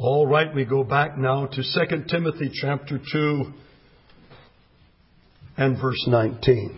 All right, we go back now to 2 Timothy chapter 2 and verse 19.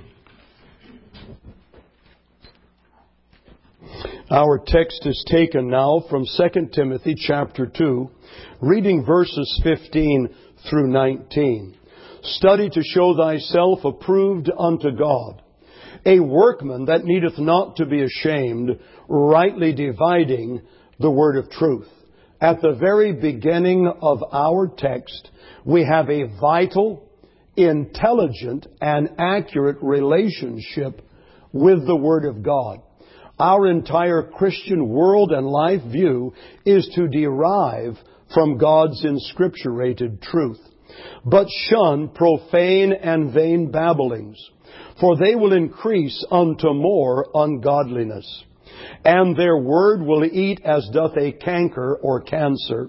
Our text is taken now from 2 Timothy chapter 2, reading verses 15 through 19. Study to show thyself approved unto God, a workman that needeth not to be ashamed, rightly dividing the word of truth. At the very beginning of our text, we have a vital, intelligent, and accurate relationship with the Word of God. Our entire Christian world and life view is to derive from God's inscripturated truth. But shun profane and vain babblings, for they will increase unto more ungodliness. And their word will eat as doth a canker or cancer,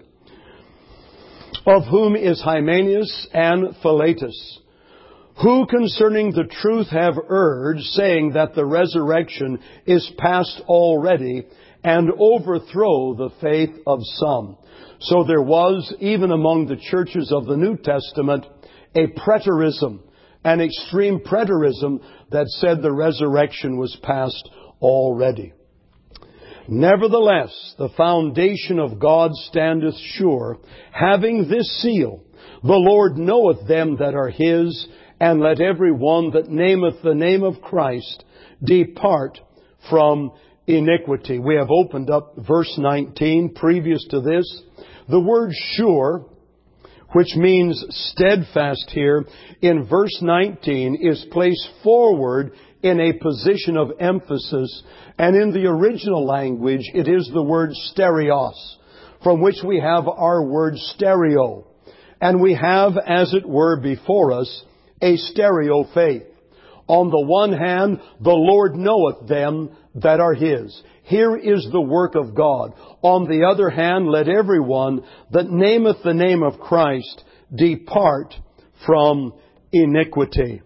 of whom is Hymenaeus and Philetus, who concerning the truth have erred, saying that the resurrection is past already, and overthrow the faith of some. So there was, even among the churches of the New Testament, a preterism, an extreme preterism that said the resurrection was past already. Nevertheless, the foundation of God standeth sure, having this seal, the Lord knoweth them that are His, and let every one that nameth the name of Christ depart from iniquity. We have opened up verse 19. Previous to this, the word sure, which means steadfast here, in verse 19 is placed forward in a position of emphasis, and in the original language it is the word stereos, from which we have our word stereo. And we have, as it were, before us a stereo faith. On the one hand, the Lord knoweth them that are His. Here is the work of God. On the other hand, let everyone that nameth the name of Christ depart from iniquity.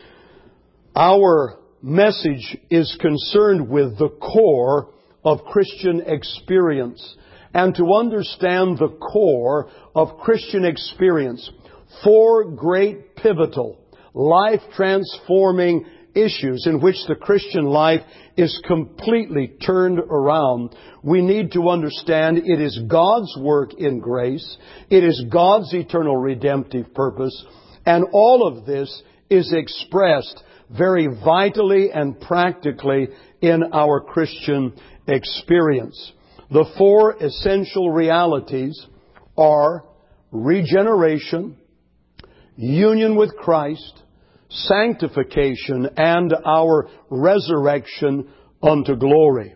Our message is concerned with the core of Christian experience. And to understand the core of Christian experience, four great pivotal, life-transforming issues in which the Christian life is completely turned around. We need to understand it is God's work in grace. It is God's eternal redemptive purpose. And all of this is expressed very vitally and practically in our Christian experience. The four essential realities are regeneration, union with Christ, sanctification, and our resurrection unto glory.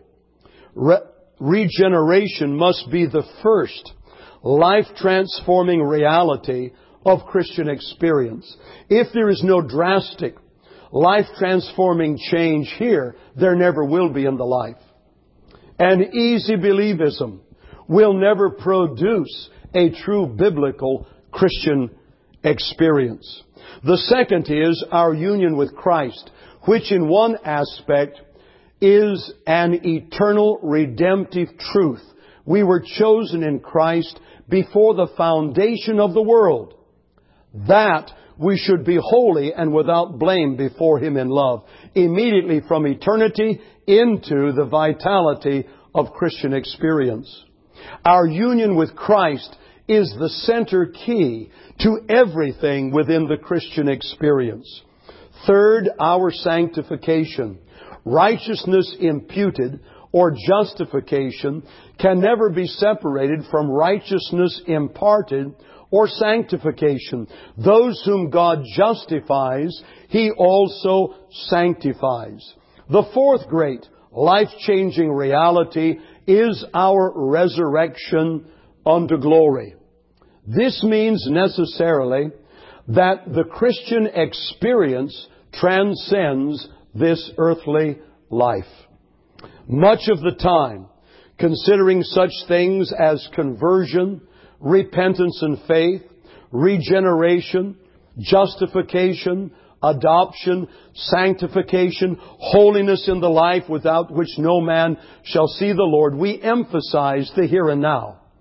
Regeneration must be the first life-transforming reality of Christian experience. If there is no drastic life-transforming change here, there never will be in the life. And easy believism will never produce a true biblical Christian experience. The second is our union with Christ, which in one aspect is an eternal redemptive truth. We were chosen in Christ before the foundation of the world, that we should be holy and without blame before Him in love, immediately from eternity into the vitality of Christian experience. Our union with Christ is the center key to everything within the Christian experience. Third, our sanctification. Righteousness imputed or justification can never be separated from righteousness imparted or sanctification. Those whom God justifies, He also sanctifies. The fourth great life-changing reality is our resurrection unto glory. This means necessarily that the Christian experience transcends this earthly life. Much of the time, considering such things as conversion, repentance and faith, regeneration, justification, adoption, sanctification, holiness in the life without which no man shall see the Lord, we emphasize the here and now.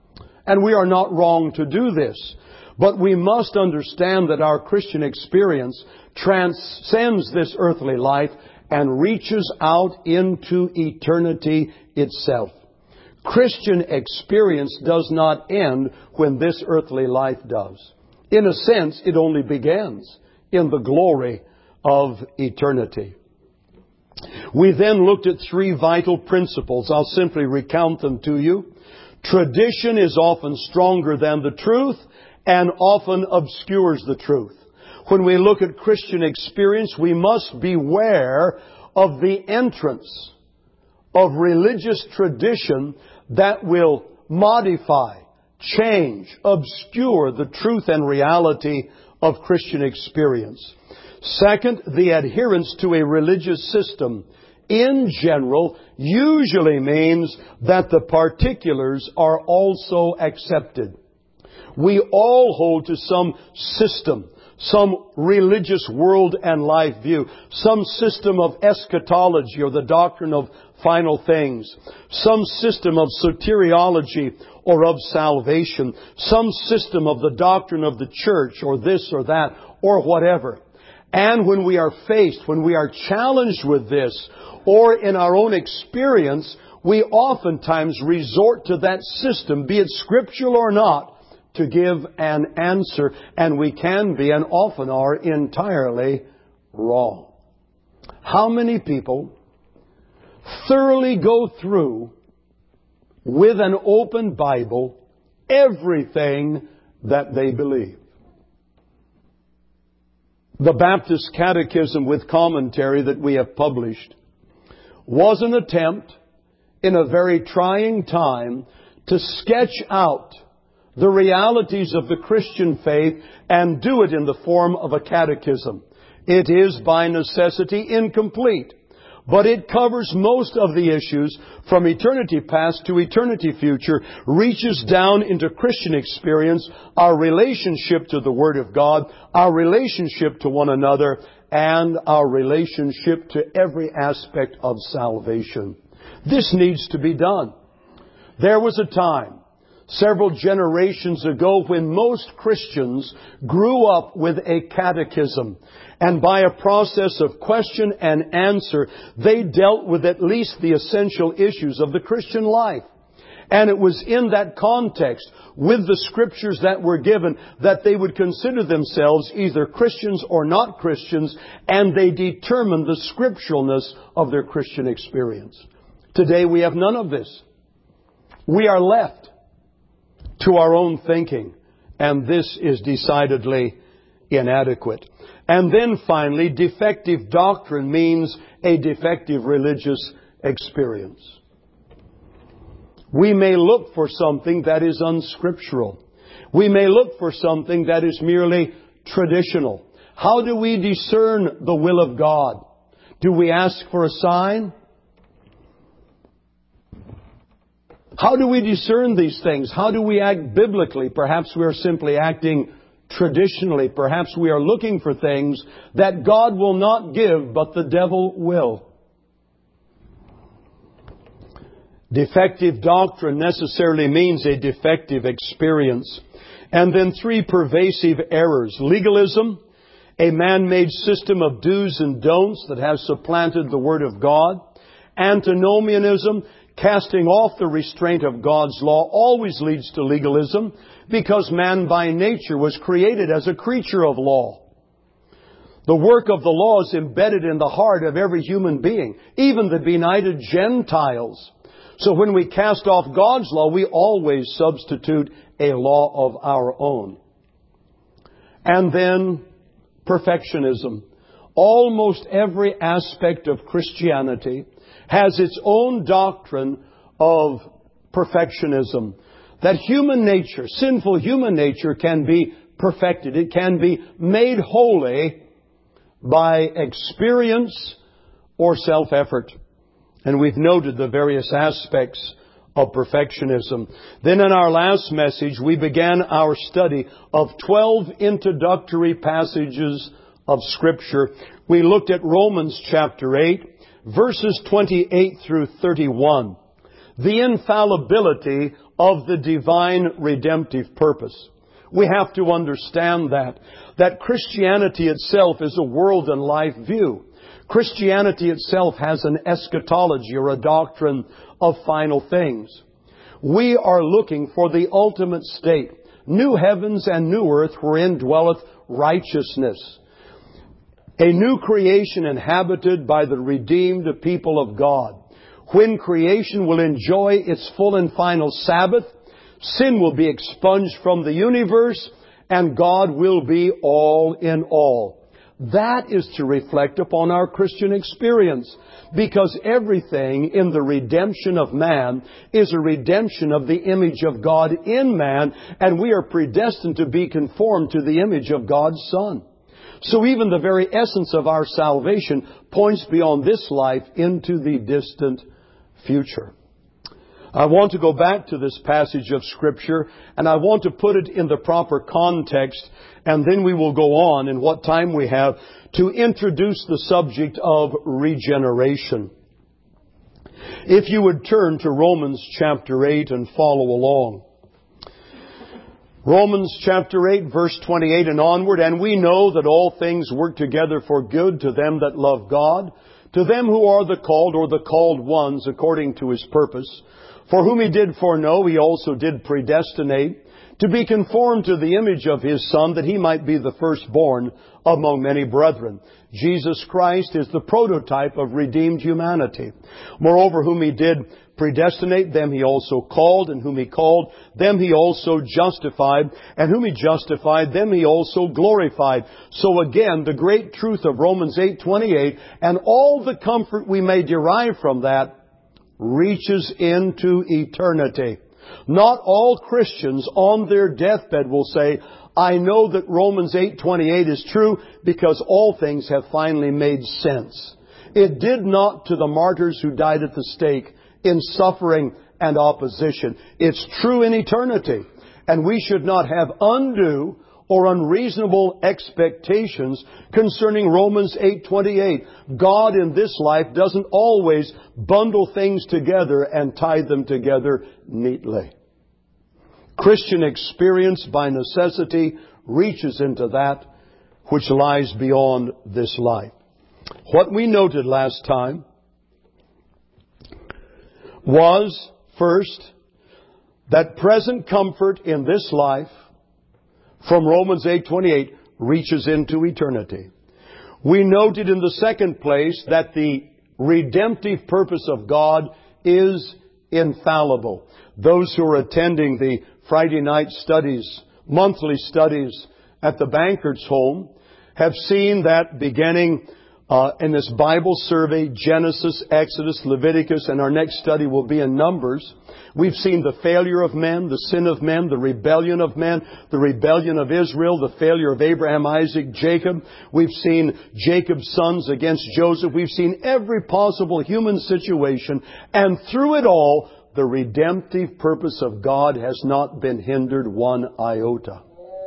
And we are not wrong to do this. But we must understand that our Christian experience transcends this earthly life and reaches out into eternity itself. Christian experience does not end when this earthly life does. In a sense, it only begins in the glory of eternity. We then looked at three vital principles. I'll simply recount them to you. Tradition is often stronger than the truth and often obscures the truth. When we look at Christian experience, we must beware of the entrance of religious tradition that will modify, change, obscure the truth and reality of Christian experience. Second, the adherence to a religious system in general usually means that the particulars are also accepted. We all hold to some system, some religious world and life view, some system of eschatology or the doctrine of final things, some system of soteriology or of salvation, some system of the doctrine of the church or this or that or whatever. And when we are challenged with this, or in our own experience, we oftentimes resort to that system, be it scriptural or not, to give an answer, and we can be and often are entirely wrong. How many people thoroughly go through with an open Bible everything that they believe? The Baptist Catechism with commentary that we have published was an attempt in a very trying time to sketch out the realities of the Christian faith and do it in the form of a catechism. It is by necessity incomplete, but it covers most of the issues from eternity past to eternity future, reaches down into Christian experience, our relationship to the Word of God, our relationship to one another, and our relationship to every aspect of salvation. This needs to be done. There was a time, several generations ago, when most Christians grew up with a catechism. And by a process of question and answer, they dealt with at least the essential issues of the Christian life. And it was in that context, with the scriptures that were given, that they would consider themselves either Christians or not Christians, and they determined the scripturalness of their Christian experience. Today we have none of this. We are left to our own thinking, and this is decidedly inadequate. And then finally, defective doctrine means a defective religious experience. We may look for something that is unscriptural. We may look for something that is merely traditional. How do we discern the will of God? Do we ask for a sign? How do we discern these things? How do we act biblically? Perhaps we are simply acting traditionally. Perhaps we are looking for things that God will not give, but the devil will. Defective doctrine necessarily means a defective experience. And then three pervasive errors. Legalism, a man-made system of do's and don'ts that has supplanted the Word of God. Antinomianism, casting off the restraint of God's law, always leads to legalism, because man by nature was created as a creature of law. The work of the law is embedded in the heart of every human being, even the benighted Gentiles. So when we cast off God's law, we always substitute a law of our own. And then perfectionism. Almost every aspect of Christianity has its own doctrine of perfectionism. That human nature, sinful human nature, can be perfected. It can be made holy by experience or self-effort. And we've noted the various aspects of perfectionism. Then in our last message, we began our study of 12 introductory passages of Scripture. We looked at Romans chapter 8, verses 28 through 31. the infallibility of the divine redemptive purpose. We have to understand that Christianity itself is a world and life view. Christianity itself has an eschatology, or a doctrine of final things. We are looking for the ultimate state, new heavens and new earth wherein dwelleth righteousness. A new creation inhabited by the redeemed people of God. When creation will enjoy its full and final Sabbath, sin will be expunged from the universe, and God will be all in all. That is to reflect upon our Christian experience, because everything in the redemption of man is a redemption of the image of God in man, and we are predestined to be conformed to the image of God's Son. So even the very essence of our salvation points beyond this life into the distant future. I want to go back to this passage of Scripture, and I want to put it in the proper context, and then we will go on in what time we have to introduce the subject of regeneration. If you would turn to Romans chapter 8 and follow along. Romans chapter 8, verse 28 and onward, "And we know that all things work together for good to them that love God, to them who are the called, or the called ones, according to His purpose. For whom He did foreknow, He also did predestinate, to be conformed to the image of His Son, that He might be the firstborn among many brethren." Jesus Christ is the prototype of redeemed humanity. "Moreover, whom He did predestinate, them He also called, and whom He called, them He also justified, and whom He justified, them He also glorified." So again, the great truth of Romans 8:28, and all the comfort we may derive from that, reaches into eternity. Not all Christians on their deathbed will say, "I know that Romans 8:28 is true because all things have finally made sense." It did not to the martyrs who died at the stake in suffering and opposition. It's true in eternity. And we should not have undue or unreasonable expectations concerning Romans 8:28. God in this life doesn't always bundle things together and tie them together neatly. Christian experience by necessity reaches into that which lies beyond this life. What we noted last time was, first, that present comfort in this life from Romans 8:28 reaches into eternity. We noted in the second place that the redemptive purpose of God is infallible. Those who are attending the Friday night studies, monthly studies at the Banker's home, have seen that beginning in this Bible survey, Genesis, Exodus, Leviticus, and our next study will be in Numbers. We've seen the failure of men, the sin of men, the rebellion of men, the rebellion of Israel, the failure of Abraham, Isaac, Jacob. We've seen Jacob's sons against Joseph. We've seen every possible human situation. And through it all, the redemptive purpose of God has not been hindered one iota.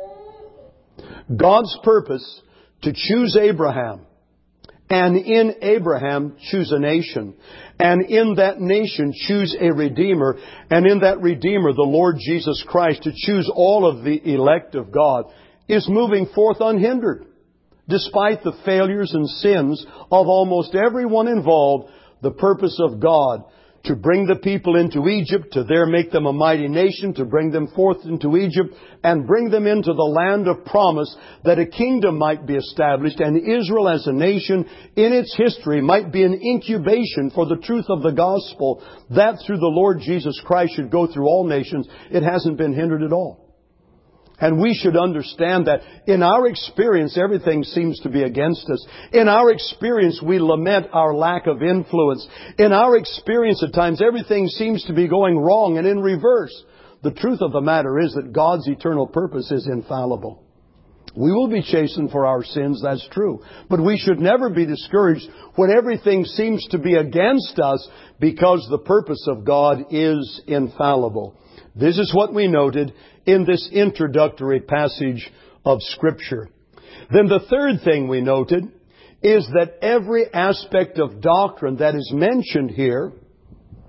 God's purpose to choose Abraham, and in Abraham choose a nation, and in that nation choose a Redeemer, and in that Redeemer, the Lord Jesus Christ, to choose all of the elect of God, is moving forth unhindered. Despite the failures and sins of almost everyone involved, the purpose of God to bring the people into Egypt, to there make them a mighty nation, to bring them forth into Egypt, and bring them into the land of promise, that a kingdom might be established, and Israel as a nation in its history might be an incubation for the truth of the gospel, that through the Lord Jesus Christ should go through all nations. It hasn't been hindered at all. And we should understand that in our experience, everything seems to be against us. In our experience, we lament our lack of influence. In our experience, at times, everything seems to be going wrong and in reverse. The truth of the matter is that God's eternal purpose is infallible. We will be chastened for our sins, that's true. But we should never be discouraged when everything seems to be against us, because the purpose of God is infallible. This is what we noted in this introductory passage of Scripture. Then the third thing we noted is that every aspect of doctrine that is mentioned here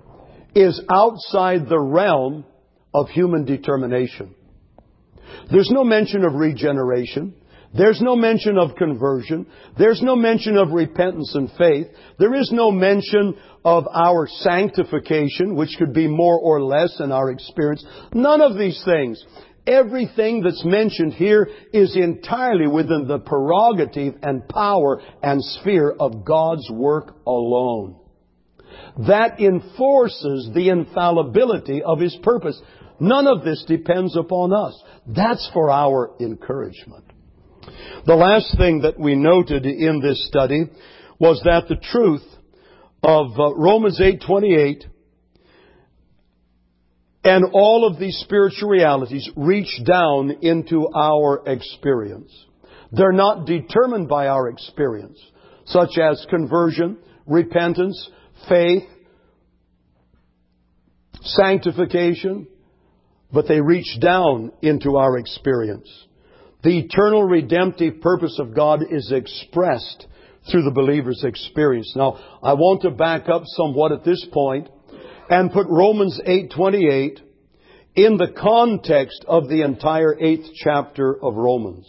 is outside the realm of human determination. There's no mention of regeneration. There's no mention of conversion. There's no mention of repentance and faith. There is no mention of our sanctification, which could be more or less in our experience. None of these things. Everything that's mentioned here is entirely within the prerogative and power and sphere of God's work alone. That enforces the infallibility of His purpose. None of this depends upon us. That's for our encouragement. The last thing that we noted in this study was that the truth of Romans 8:28 and all of these spiritual realities reach down into our experience. They're not determined by our experience, such as conversion, repentance, faith, sanctification, but they reach down into our experience. The eternal redemptive purpose of God is expressed through the believer's experience. Now, I want to back up somewhat at this point and put Romans 8:28 in the context of the entire 8th chapter of Romans.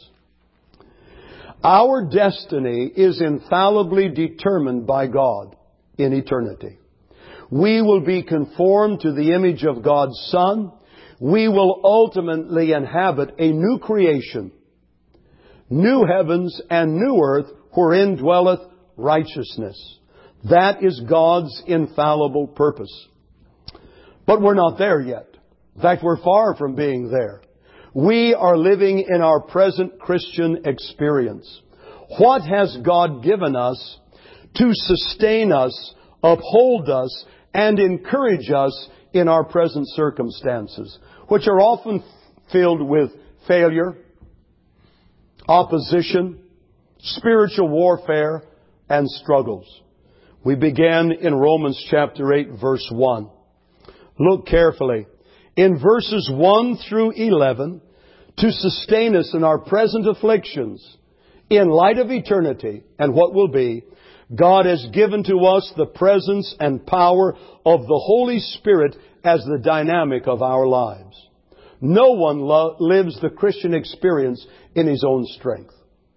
Our destiny is infallibly determined by God in eternity. We will be conformed to the image of God's Son. We will ultimately inhabit a new creation, new heavens and new earth, wherein dwelleth righteousness. That is God's infallible purpose. But we're not there yet. In fact, we're far from being there. We are living in our present Christian experience. What has God given us to sustain us, uphold us, and encourage us in our present circumstances, which are often filled with failure, opposition, spiritual warfare, and struggles? We began in Romans chapter 8, verse 1. Look carefully. In verses 1 through 11, to sustain us in our present afflictions, in light of eternity and what will be, God has given to us the presence and power of the Holy Spirit as the dynamic of our lives. No one lives the Christian experience in his own strength.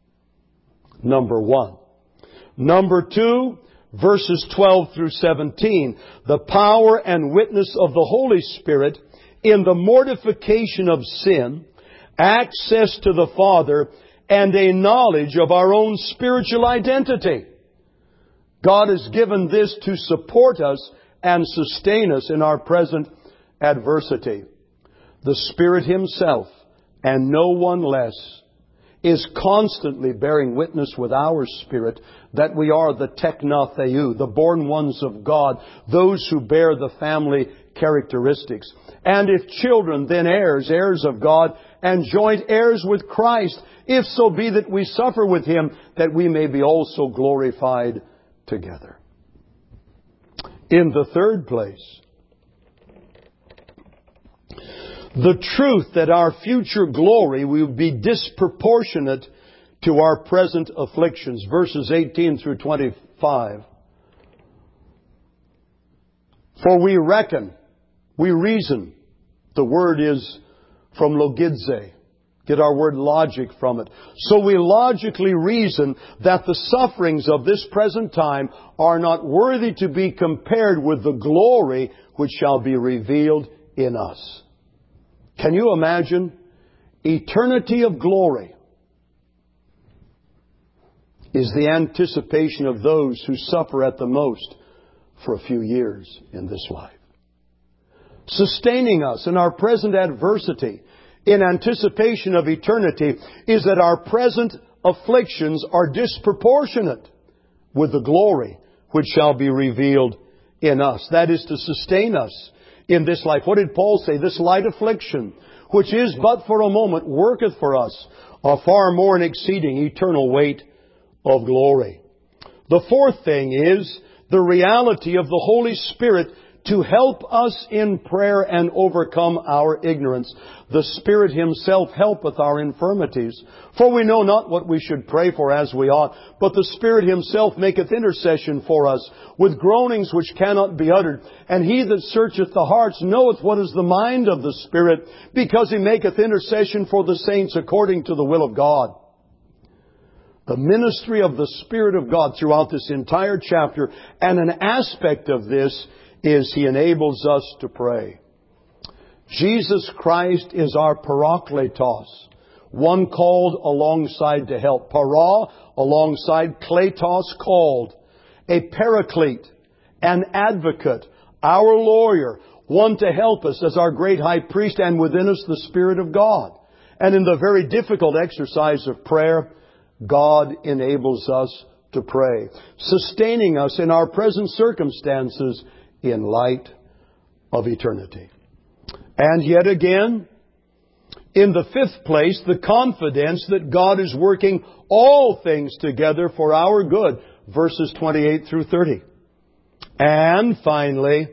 Number one. Number two, verses 12 through 17. The power and witness of the Holy Spirit in the mortification of sin, access to the Father, and a knowledge of our own spiritual identity. God has given this to support us and sustain us in our present adversity. The Spirit Himself, and no one less, is constantly bearing witness with our spirit that we are the teknotheu, the born ones of God, those who bear the family characteristics. And if children, then heirs, heirs of God, and joint heirs with Christ, if so be that we suffer with Him, that we may be also glorified together. In the third place, the truth that our future glory will be disproportionate to our present afflictions. Verses 18 through 25. For we reckon, we reason. The word is from logidze. Get our word logic from it. So we logically reason that the sufferings of this present time are not worthy to be compared with the glory which shall be revealed in us. Can you imagine? Eternity of glory is the anticipation of those who suffer at the most for a few years in this life. Sustaining us in our present adversity in anticipation of eternity is that our present afflictions are disproportionate with the glory which shall be revealed in us. That is to sustain us in this life. What did Paul say? This light affliction, which is but for a moment, worketh for us a far more and exceeding eternal weight of glory. The fourth thing is the reality of the Holy Spirit to help us in prayer and overcome our ignorance. The Spirit Himself helpeth our infirmities. For we know not what we should pray for as we ought, but the Spirit Himself maketh intercession for us with groanings which cannot be uttered. And He that searcheth the hearts knoweth what is the mind of the Spirit, because He maketh intercession for the saints according to the will of God. The ministry of the Spirit of God throughout this entire chapter, and an aspect of this is He enables us to pray. Jesus Christ is our parakletos, one called alongside to help. Para, alongside, kletos, called. A paraclete, an advocate, our lawyer, one to help us as our great high priest, and within us the Spirit of God. And in the very difficult exercise of prayer, God enables us to pray, sustaining us in our present circumstances in light of eternity. And yet again, in the fifth place, the confidence that God is working all things together for our good, verses 28 through 30. And finally,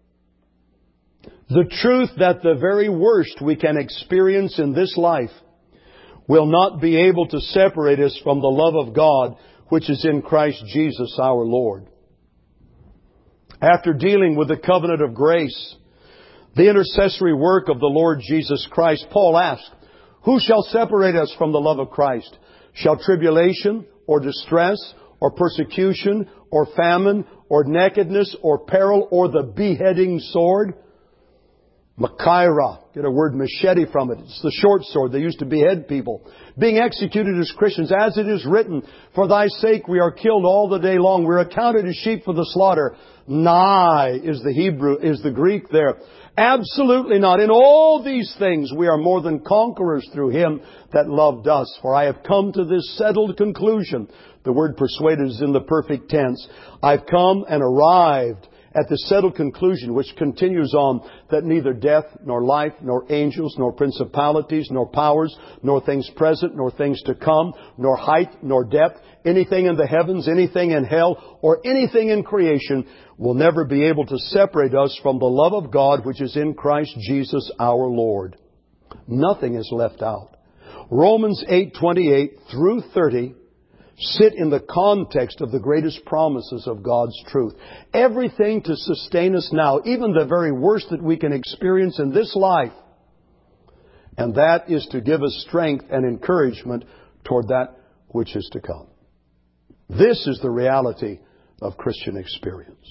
the truth that the very worst we can experience in this life will not be able to separate us from the love of God, which is in Christ Jesus our Lord. After dealing with the covenant of grace, the intercessory work of the Lord Jesus Christ, Paul asked, who shall separate us from the love of Christ? Shall tribulation, or distress, or persecution, or famine, or nakedness, or peril, or the beheading sword? Machaira, get a word machete from it. It's the short sword. They used to behead people. Being executed as Christians, as it is written, for thy sake we are killed all the day long. We're accounted as sheep for the slaughter. Nigh is the Greek there. Absolutely not. In all these things we are more than conquerors through Him that loved us. For I have come to this settled conclusion. The word persuaded is in the perfect tense. I've come and arrived at the settled conclusion, which continues on, that neither death, nor life, nor angels, nor principalities, nor powers, nor things present, nor things to come, nor height, nor depth, anything in the heavens, anything in hell, or anything in creation will never be able to separate us from the love of God which is in Christ Jesus our Lord. Nothing is left out. Romans 8:28 through 30 sit in the context of the greatest promises of God's truth. Everything to sustain us now, even the very worst that we can experience in this life. And that is to give us strength and encouragement toward that which is to come. This is the reality of Christian experience.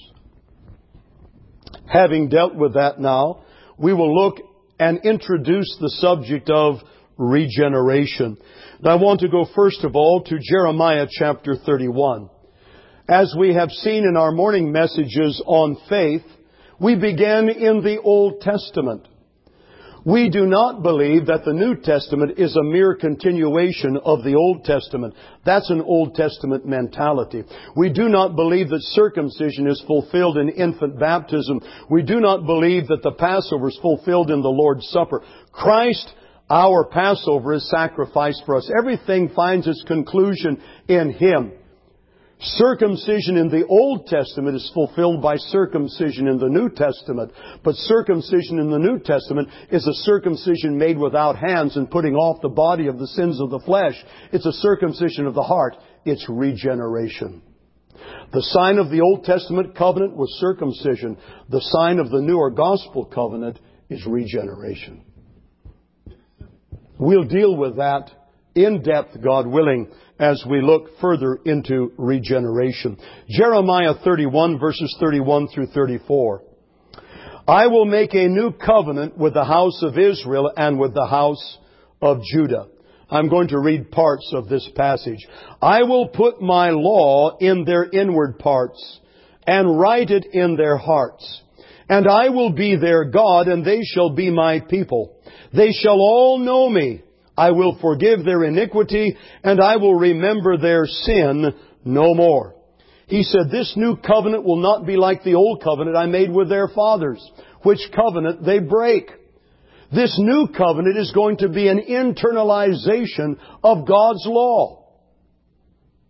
Having dealt with that now, we will look and introduce the subject of regeneration. And I want to go first of all to Jeremiah chapter 31. As we have seen in our morning messages on faith, we began in the Old Testament. We do not believe that the New Testament is a mere continuation of the Old Testament. That's an Old Testament mentality. We do not believe that circumcision is fulfilled in infant baptism. We do not believe that the Passover is fulfilled in the Lord's Supper. Christ, our Passover, is sacrificed for us. Everything finds its conclusion in Him. Circumcision in the Old Testament is fulfilled by circumcision in the New Testament. But circumcision in the New Testament is a circumcision made without hands and putting off the body of the sins of the flesh. It's a circumcision of the heart. It's regeneration. The sign of the Old Testament covenant was circumcision. The sign of the New or Gospel covenant is regeneration. We'll deal with that in depth, God willing, as we look further into regeneration. Jeremiah 31, verses 31 through 34. I will make a new covenant with the house of Israel and with the house of Judah. I'm going to read parts of this passage. I will put my law in their inward parts and write it in their hearts. And I will be their God, and they shall be my people. They shall all know me. I will forgive their iniquity, and I will remember their sin no more. He said, this new covenant will not be like the old covenant I made with their fathers, which covenant they break. This new covenant is going to be an internalization of God's law.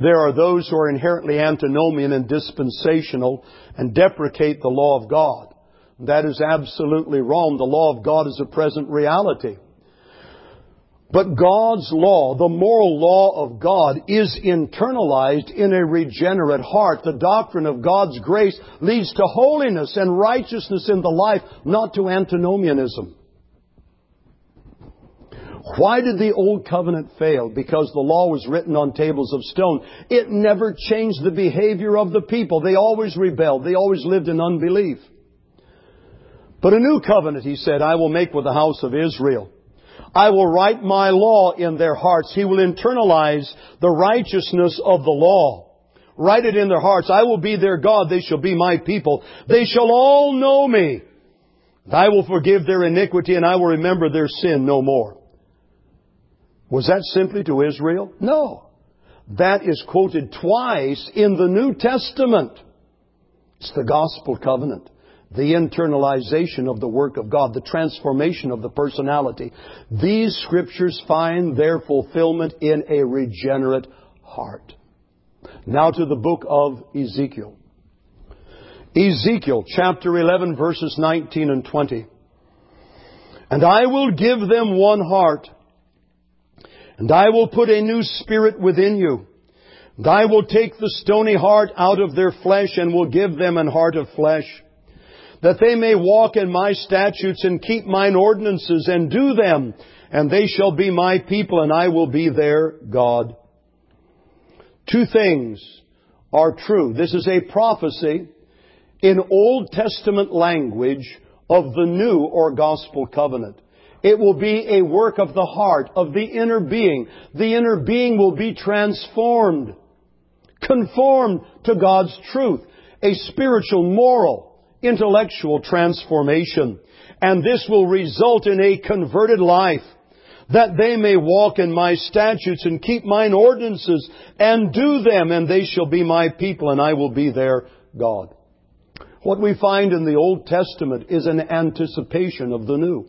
There are those who are inherently antinomian and dispensational and deprecate the law of God. That is absolutely wrong. The law of God is a present reality. But God's law, the moral law of God, is internalized in a regenerate heart. The doctrine of God's grace leads to holiness and righteousness in the life, not to antinomianism. Why did the Old Covenant fail? Because the law was written on tables of stone. It never changed the behavior of the people. They always rebelled. They always lived in unbelief. But a new covenant, He said, I will make with the house of Israel. I will write my law in their hearts. He will internalize the righteousness of the law. Write it in their hearts. I will be their God. They shall be my people. They shall all know me. I will forgive their iniquity and I will remember their sin no more. Was that simply to Israel? No. That is quoted twice in the New Testament. It's the gospel covenant. The internalization of the work of God, the transformation of the personality. These Scriptures find their fulfillment in a regenerate heart. Now to the book of Ezekiel. Ezekiel chapter 11 verses 19 and 20. And I will give them one heart, and I will put a new spirit within you. And I will take the stony heart out of their flesh and will give them an heart of flesh, that they may walk in my statutes and keep mine ordinances and do them, and they shall be my people and I will be their God. Two things are true. This is a prophecy in Old Testament language of the new or gospel covenant. It will be a work of the heart, of the inner being. The inner being will be transformed, conformed to God's truth. A spiritual, moral, intellectual transformation. And this will result in a converted life, that they may walk in my statutes and keep mine ordinances and do them, and they shall be my people and I will be their God. What we find in the Old Testament is an anticipation of the new.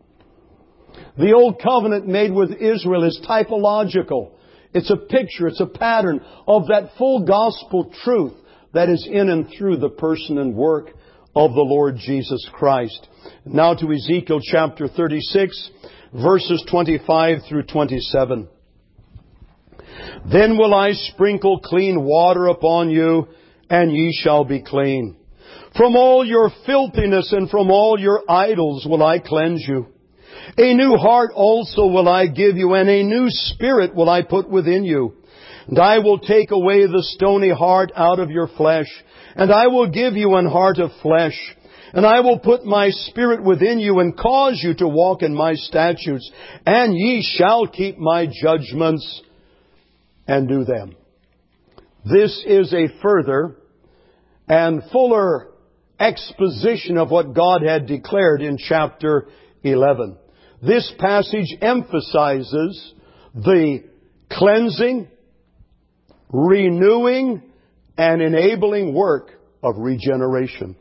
The Old Covenant made with Israel is typological. It's a picture, it's a pattern of that full gospel truth that is in and through the person and work of the Lord Jesus Christ. Now to Ezekiel chapter 36, verses 25 through 27. Then will I sprinkle clean water upon you, and ye shall be clean. From all your filthiness and from all your idols will I cleanse you. A new heart also will I give you, and a new spirit will I put within you. And I will take away the stony heart out of your flesh, and I will give you an heart of flesh. And I will put my spirit within you and cause you to walk in my statutes, and ye shall keep my judgments and do them. This is a further and fuller exposition of what God had declared in chapter 11. This passage emphasizes the cleansing, renewing, and enabling work of regeneration.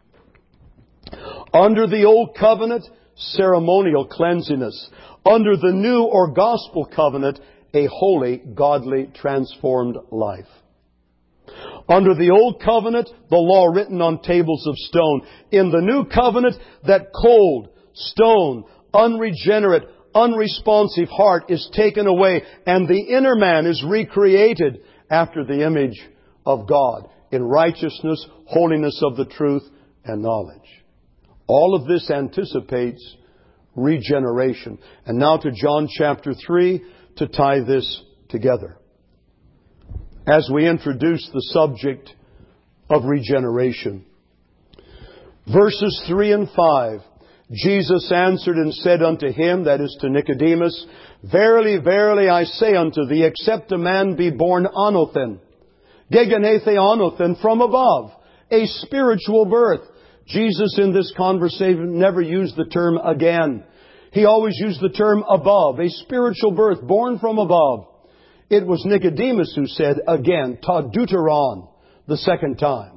Under the Old Covenant, ceremonial cleanliness. Under the New or Gospel Covenant, a holy, godly, transformed life. Under the Old Covenant, the law written on tables of stone. In the New Covenant, that cold, stone, unregenerate, unresponsive heart is taken away, and the inner man is recreated after the image of God in righteousness, holiness of the truth, and knowledge. All of this anticipates regeneration. And now to John chapter 3 to tie this together. As we introduce the subject of regeneration. Verses 3 and 5. Jesus answered and said unto him, that is to Nicodemus, Verily, verily, I say unto thee, except a man be born anothen, gegenethe anothen, from above, a spiritual birth. Jesus in this conversation never used the term again. He always used the term above, a spiritual birth, born from above. It was Nicodemus who said again, ta deuteron, the second time.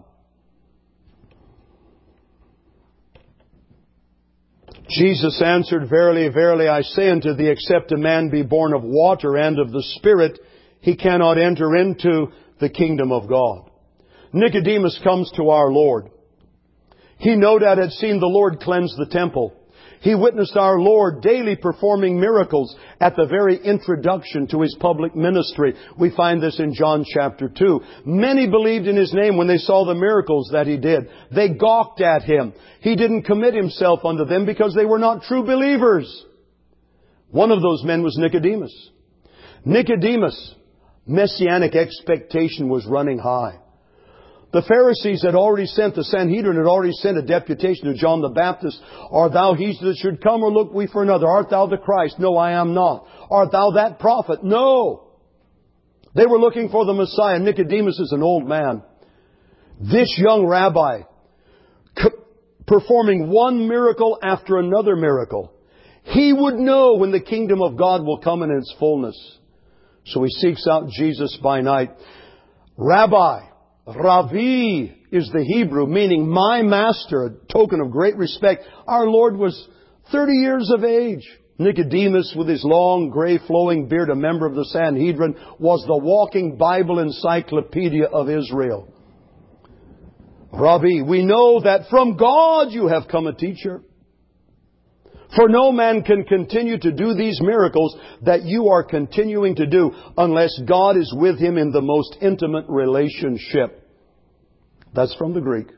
Jesus answered, Verily, verily, I say unto thee, except a man be born of water and of the Spirit, he cannot enter into the kingdom of God. Nicodemus comes to our Lord. He no doubt had seen the Lord cleanse the temple. He witnessed our Lord daily performing miracles at the very introduction to His public ministry. We find this in John chapter 2. Many believed in His name when they saw the miracles that He did. They gawked at Him. He didn't commit Himself unto them because they were not true believers. One of those men was Nicodemus. Nicodemus' messianic expectation was running high. The Pharisees had already sent, the Sanhedrin had already sent a deputation to John the Baptist. Art thou he that should come, or look we for another? Art thou the Christ? No, I am not. Art thou that prophet? No. They were looking for the Messiah. Nicodemus is an old man. This young rabbi, performing one miracle after another miracle. He would know when the kingdom of God will come in its fullness. So he seeks out Jesus by night. Rabbi, Ravi is the Hebrew, meaning my master, a token of great respect. Our Lord was 30 years of age. Nicodemus, with his long, gray, flowing beard, a member of the Sanhedrin, was the walking Bible encyclopedia of Israel. Ravi, we know that from God you have come a teacher. For no man can continue to do these miracles that you are continuing to do unless God is with him in the most intimate relationship. That's from the Greek.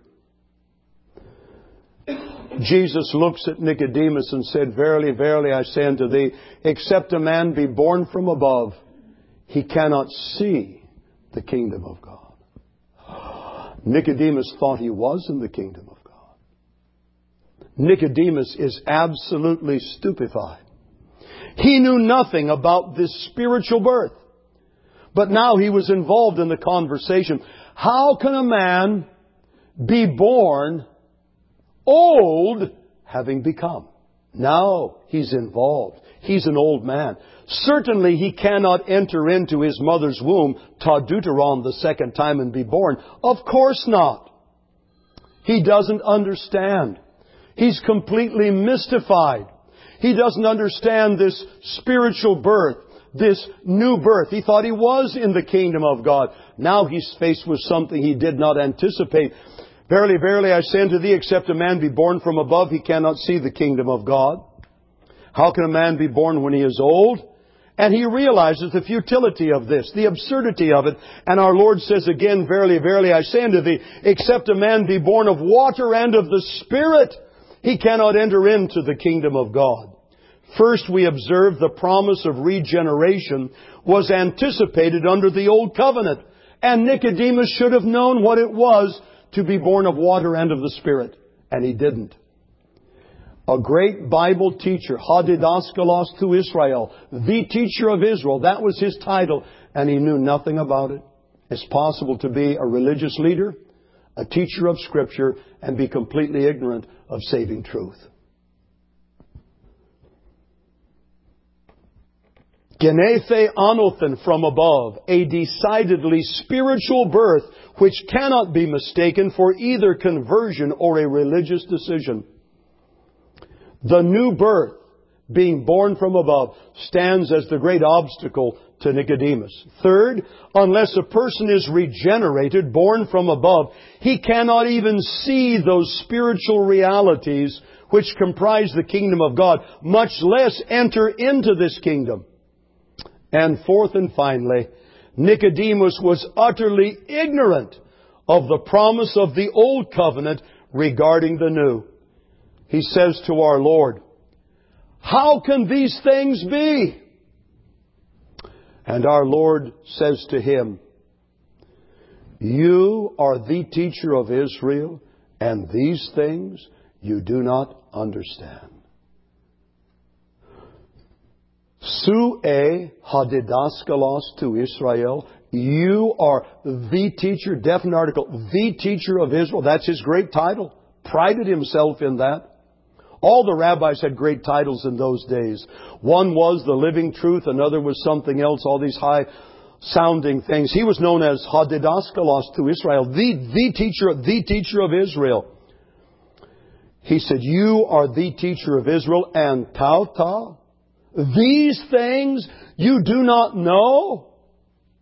Jesus looks at Nicodemus and said, Verily, verily, I say unto thee, except a man be born from above, he cannot see the kingdom of God. Nicodemus thought he was in the kingdom of God. Nicodemus is absolutely stupefied. He knew nothing about this spiritual birth. But now he was involved in the conversation. How can a man be born old having become? Now he's involved. He's an old man. Certainly he cannot enter into his mother's womb, ta deuteron, the second time and be born. Of course not. He doesn't understand. He's completely mystified. He doesn't understand this spiritual birth, this new birth. He thought he was in the kingdom of God. Now he's faced with something he did not anticipate. Verily, verily, I say unto thee, except a man be born from above, he cannot see the kingdom of God. How can a man be born when he is old? And he realizes the futility of this, the absurdity of it. And our Lord says again, Verily, verily, I say unto thee, except a man be born of water and of the Spirit, he cannot enter into the kingdom of God. First, we observe the promise of regeneration was anticipated under the Old Covenant. And Nicodemus should have known what it was to be born of water and of the Spirit. And he didn't. A great Bible teacher, Hadidaskalos to Israel, the teacher of Israel, that was his title, and he knew nothing about it. It's possible to be a religious leader, a teacher of Scripture, and be completely ignorant of saving truth. Genethe anothen, from above, a decidedly spiritual birth which cannot be mistaken for either conversion or a religious decision. The new birth, being born from above, stands as the great obstacle to Nicodemus. Third, unless a person is regenerated, born from above, he cannot even see those spiritual realities which comprise the kingdom of God, much less enter into this kingdom. And fourth and finally, Nicodemus was utterly ignorant of the promise of the old covenant regarding the new. He says to our Lord, how can these things be? And our Lord says to him, you are the teacher of Israel, and these things you do not understand. Sue hadidaskalos to Israel. You are the teacher, definite article, the teacher of Israel. That's his great title. Prided himself in that. All the rabbis had great titles in those days. One was the living truth, another was something else, all these high-sounding things. He was known as Hadidaskalos to Israel, the teacher of Israel. He said, you are the teacher of Israel, and Tauta, these things you do not know?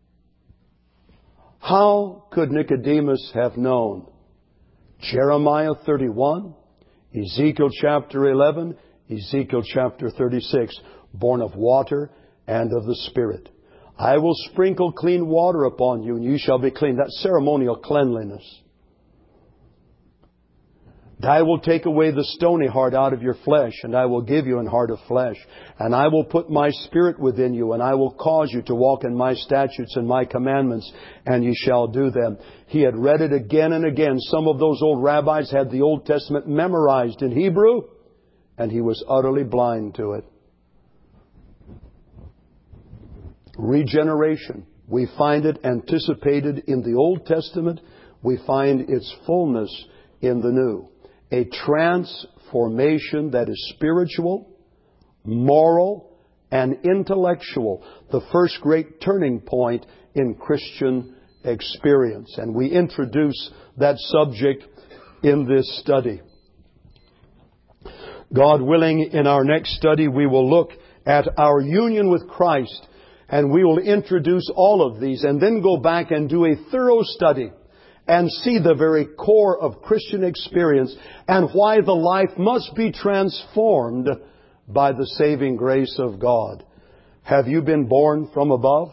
How could Nicodemus have known? Jeremiah 31, Ezekiel chapter 11, Ezekiel chapter 36, born of water and of the Spirit. I will sprinkle clean water upon you, and you shall be clean. That's ceremonial cleanliness. I will take away the stony heart out of your flesh, and I will give you an heart of flesh. And I will put my Spirit within you, and I will cause you to walk in my statutes and my commandments, and ye shall do them. He had read it again and again. Some of those old rabbis had the Old Testament memorized in Hebrew, and he was utterly blind to it. Regeneration. We find it anticipated in the Old Testament. We find its fullness in the New. A transformation that is spiritual, moral, and intellectual. The first great turning point in Christian experience. And we introduce that subject in this study. God willing, in our next study, we will look at our union with Christ. And we will introduce all of these and then go back and do a thorough study and see the very core of Christian experience and why the life must be transformed by the saving grace of God. Have you been born from above?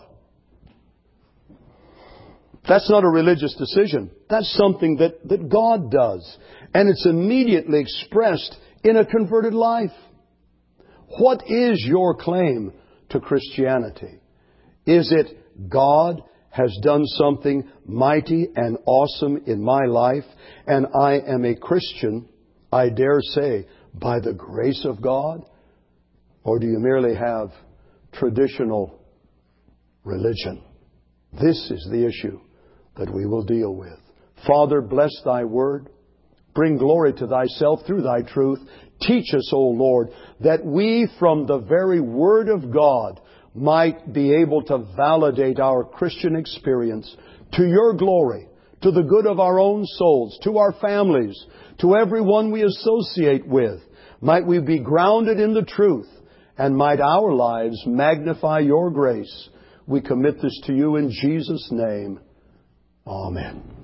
That's not a religious decision. That's something that God does. And it's immediately expressed in a converted life. What is your claim to Christianity? Is it God has done something mighty and awesome in my life, and I am a Christian, I dare say, by the grace of God? Or do you merely have traditional religion? This is the issue that we will deal with. Father, bless Thy Word. Bring glory to Thyself through Thy truth. Teach us, O Lord, that we from the very Word of God might be able to validate our Christian experience to Your glory, to the good of our own souls, to our families, to everyone we associate with. Might we be grounded in the truth, and might our lives magnify Your grace. We commit this to You in Jesus' name. Amen.